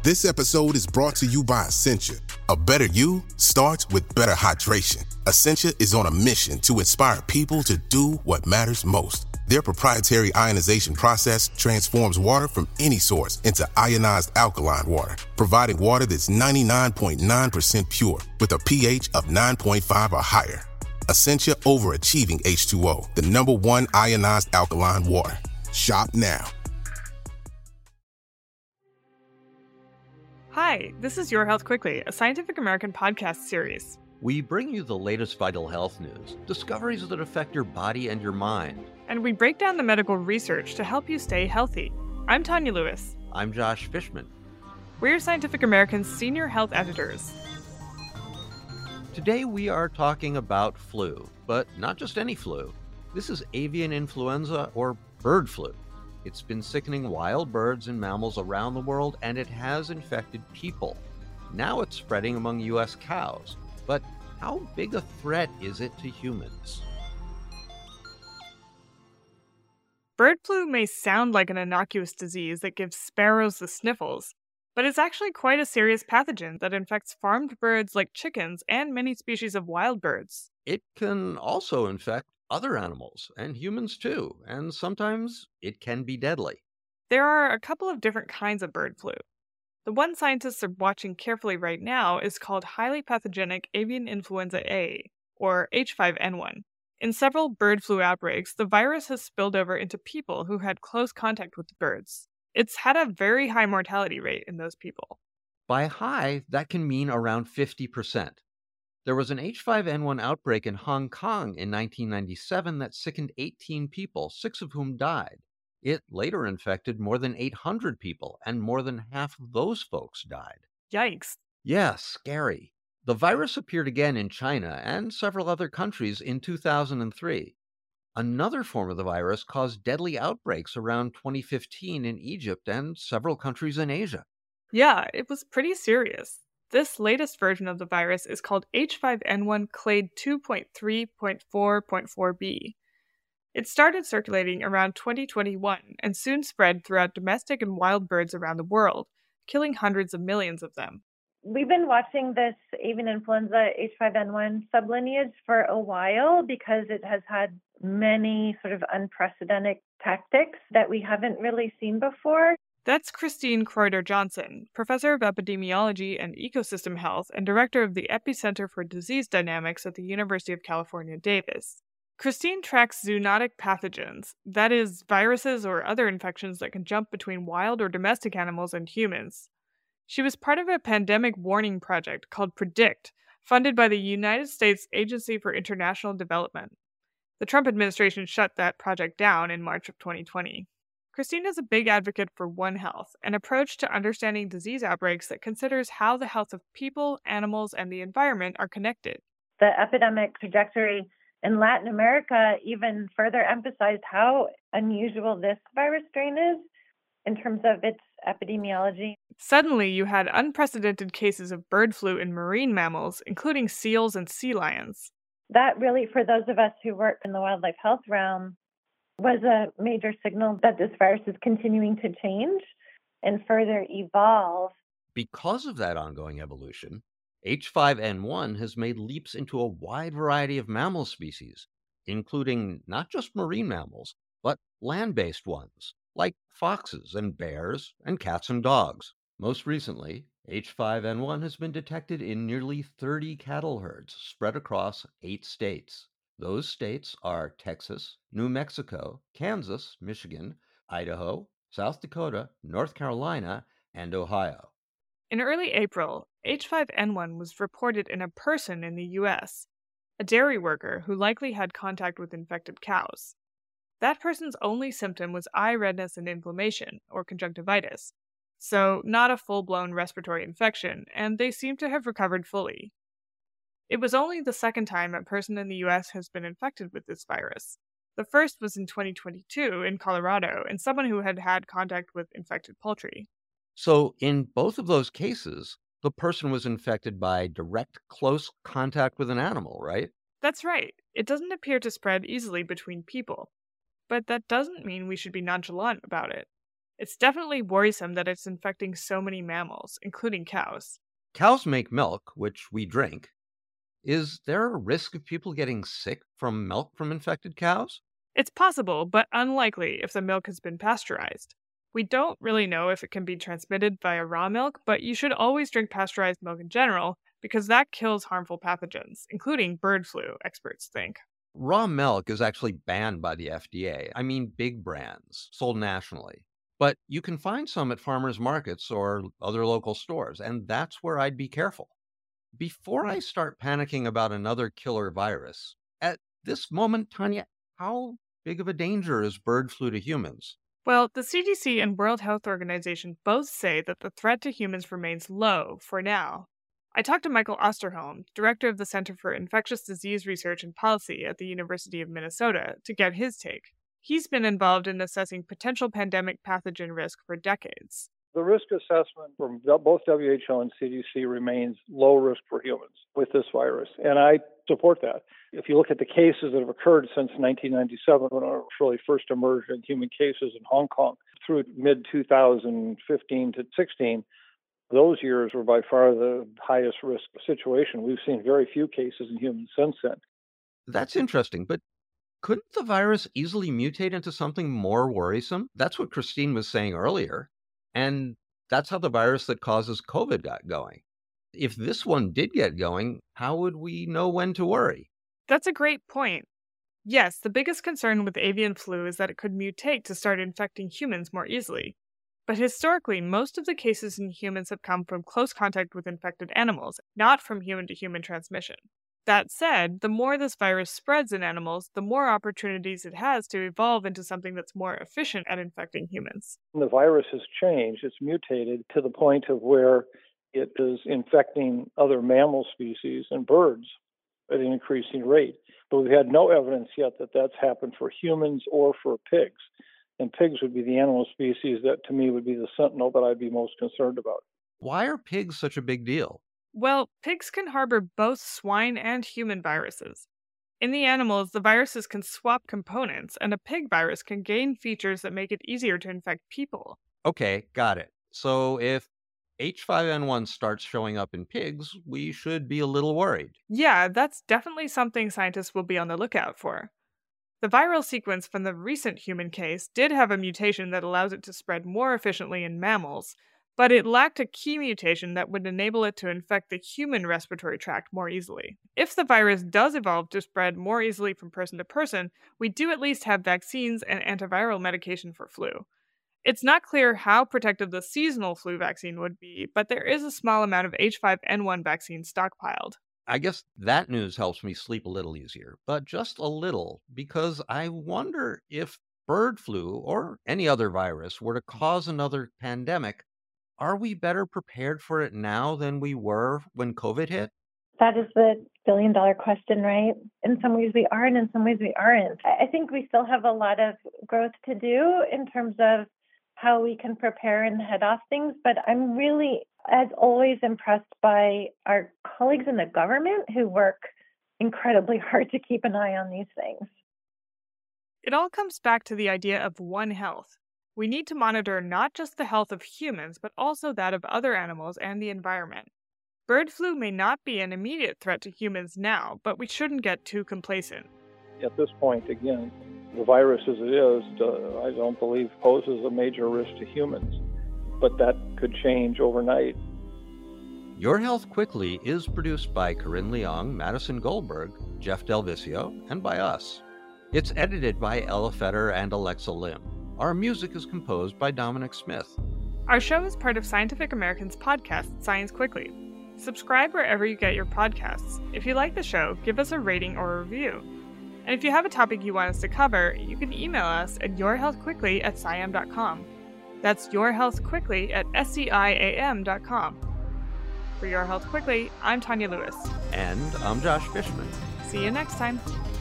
This episode is brought to you by Essentia. A better you starts with better hydration. Essentia is on a mission to inspire people to do what matters most. Their proprietary ionization process transforms water from any source into ionized alkaline water, providing water that's 99.9% pure with a pH of 9.5 or higher. Essentia Overachieving H2O, the #1 ionized alkaline water. Shop now. Hi, this is Your Health Quickly, a Scientific American podcast series. We bring you the latest vital health news, discoveries that affect your body and your mind. And we break down the medical research to help you stay healthy. I'm Tanya Lewis. I'm Josh Fishman. We're Scientific American's senior health editors. Today we are talking about flu, but not just any flu. This is avian influenza or bird flu. It's been sickening wild birds and mammals around the world, and it has infected people. Now it's spreading among U.S. cows. But how big a threat is it to humans? Bird flu may sound like an innocuous disease that gives sparrows the sniffles, but it's actually quite a serious pathogen that infects farmed birds like chickens and many species of wild birds. It can also infect other animals and humans too, and sometimes it can be deadly. There are a couple of different kinds of bird flu. The one scientists are watching carefully right now is called highly pathogenic avian influenza A, or H5N1. In several bird flu outbreaks, the virus has spilled over into people who had close contact with the birds. It's had a very high mortality rate in those people. By high, that can mean around 50%. There was an H5N1 outbreak in Hong Kong in 1997 that sickened 18 people, 6 of whom died. It later infected more than 800 people, and more than half of those folks died. Yikes. Yeah, scary. The virus appeared again in China and several other countries in 2003. Another form of the virus caused deadly outbreaks around 2015 in Egypt and several countries in Asia. Yeah, it was pretty serious. This latest version of the virus is called H5N1 clade 2.3.4.4b. It started circulating around 2021 and soon spread throughout domestic and wild birds around the world, killing hundreds of millions of them. We've been watching this avian influenza H5N1 sublineage for a while because it has had many sort of unprecedented tactics that we haven't really seen before. That's Christine Kreuter-Johnson, professor of epidemiology and ecosystem health and director of the Epicenter for Disease Dynamics at the University of California, Davis. Christine tracks zoonotic pathogens, that is, viruses or other infections that can jump between wild or domestic animals and humans. She was part of a pandemic warning project called PREDICT, funded by the United States Agency for International Development. The Trump administration shut that project down in March of 2020. Christine is a big advocate for One Health, an approach to understanding disease outbreaks that considers how the health of people, animals, and the environment are connected. The epidemic trajectory in Latin America even further emphasized how unusual this virus strain is in terms of its epidemiology. Suddenly, you had unprecedented cases of bird flu in marine mammals, including seals and sea lions. That really, for those of us who work in the wildlife health realm, was a major signal that this virus is continuing to change and further evolve. Because of that ongoing evolution, H5N1 has made leaps into a wide variety of mammal species, including not just marine mammals, but land-based ones, like foxes and bears and cats and dogs. Most recently, H5N1 has been detected in nearly 30 cattle herds spread across 8 states. Those states are Texas, New Mexico, Kansas, Michigan, Idaho, South Dakota, North Carolina, and Ohio. In early April, H5N1 was reported in a person in the U.S., a dairy worker who likely had contact with infected cows. That person's only symptom was eye redness and inflammation, or conjunctivitis, so not a full-blown respiratory infection, and they seem to have recovered fully. It was only the second time a person in the U.S. has been infected with this virus. The first was in 2022 in Colorado, in someone who had had contact with infected poultry. So in both of those cases, the person was infected by direct, close contact with an animal, right? That's right. It doesn't appear to spread easily between people. But that doesn't mean we should be nonchalant about it. It's definitely worrisome that it's infecting so many mammals, including cows. Cows make milk, which we drink. Is there a risk of people getting sick from milk from infected cows? It's possible, but unlikely if the milk has been pasteurized. We don't really know if it can be transmitted via raw milk, but you should always drink pasteurized milk in general because that kills harmful pathogens, including bird flu, experts think. Raw milk is actually banned by the FDA. I mean, big brands sold nationally. But you can find some at farmers markets or other local stores, and that's where I'd be careful. Before I start panicking about another killer virus, at this moment, Tanya, how big of a danger is bird flu to humans? Well, the CDC and World Health Organization both say that the threat to humans remains low for now. I talked to Michael Osterholm, director of the Center for Infectious Disease Research and Policy at the University of Minnesota, to get his take. He's been involved in assessing potential pandemic pathogen risk for decades. The risk assessment from both WHO and CDC remains low risk for humans with this virus, and I support that. If you look at the cases that have occurred since 1997, when it really first emerged in human cases in Hong Kong, through mid-2015 to 16, those years were by far the highest risk situation. We've seen very few cases in humans since then. That's interesting, but couldn't the virus easily mutate into something more worrisome? That's what Christine was saying earlier. And that's how the virus that causes COVID got going. If this one did get going, how would we know when to worry? That's a great point. Yes, the biggest concern with avian flu is that it could mutate to start infecting humans more easily. But historically, most of the cases in humans have come from close contact with infected animals, not from human-to-human transmission. That said, the more this virus spreads in animals, the more opportunities it has to evolve into something that's more efficient at infecting humans. The virus has changed. It's mutated to the point of where it is infecting other mammal species and birds at an increasing rate. But we've had no evidence yet that that's happened for humans or for pigs. And pigs would be the animal species that, to me, would be the sentinel that I'd be most concerned about. Why are pigs such a big deal? Well, pigs can harbor both swine and human viruses. In the animals, the viruses can swap components, and a pig virus can gain features that make it easier to infect people. Okay, got it. So if H5N1 starts showing up in pigs, we should be a little worried. Yeah, that's definitely something scientists will be on the lookout for. The viral sequence from the recent human case did have a mutation that allows it to spread more efficiently in mammals, but it lacked a key mutation that would enable it to infect the human respiratory tract more easily. If the virus does evolve to spread more easily from person to person, we do at least have vaccines and antiviral medication for flu. It's not clear how protective the seasonal flu vaccine would be, but there is a small amount of H5N1 vaccine stockpiled. I guess that news helps me sleep a little easier, but just a little, because I wonder if bird flu or any other virus were to cause another pandemic, are we better prepared for it now than we were when COVID hit? That is the billion-dollar question, right? In some ways we are, and in some ways we aren't. I think we still have a lot of growth to do in terms of how we can prepare and head off things. But I'm really, as always, impressed by our colleagues in the government who work incredibly hard to keep an eye on these things. It all comes back to the idea of One Health. We need to monitor not just the health of humans, but also that of other animals and the environment. Bird flu may not be an immediate threat to humans now, but we shouldn't get too complacent. At this point, again, the virus as it is, I don't believe poses a major risk to humans, but that could change overnight. Your Health Quickly is produced by Corinne Leong, Madison Goldberg, Jeff Delvisio, and by us. It's edited by Ella Fetter and Alexa Lim. Our music is composed by Dominic Smith. Our show is part of Scientific American's podcast, Science Quickly. Subscribe wherever you get your podcasts. If you like the show, give us a rating or a review. And if you have a topic you want us to cover, you can email us at yourhealthquickly@sciam.com. That's yourhealthquickly@sciam.com. For Your Health Quickly, I'm Tanya Lewis. And I'm Josh Fishman. See you next time.